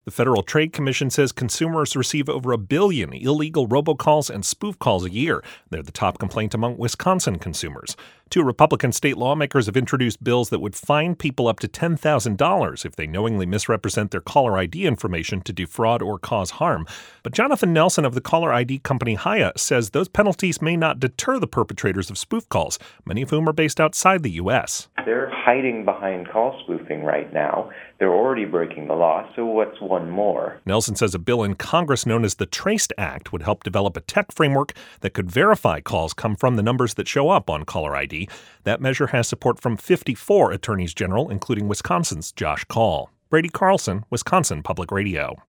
The Federal Trade Commission says consumers receive over 1 billion illegal robocalls and spoof calls a year. They're the top complaint among Wisconsin consumers. 2 Republican state lawmakers have introduced bills that would fine people up to $10,000 if they knowingly misrepresent their caller ID information to defraud or cause harm. But Jonathan Nelson of the caller ID company Hiya says those penalties may not deter the perpetrators of spoof calls, many of whom are based outside the U.S. They're hiding behind call spoofing right now. They're already breaking the law, so what's one more? Nelson says a bill in Congress known as the Traced Act would help develop a tech framework that could verify calls come from the numbers that show up on caller ID. That measure has support from 54 attorneys general, including Wisconsin's Josh Kaul. Brady Carlson, Wisconsin Public Radio.